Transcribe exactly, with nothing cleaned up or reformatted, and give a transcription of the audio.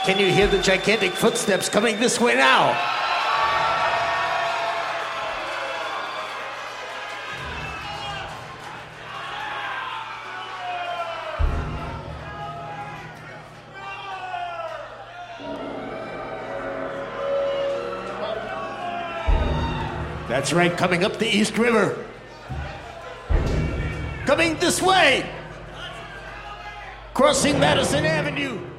Can you hear the gigantic footsteps coming this way now? That's right, coming up the East River. Coming this way. Crossing Madison Avenue.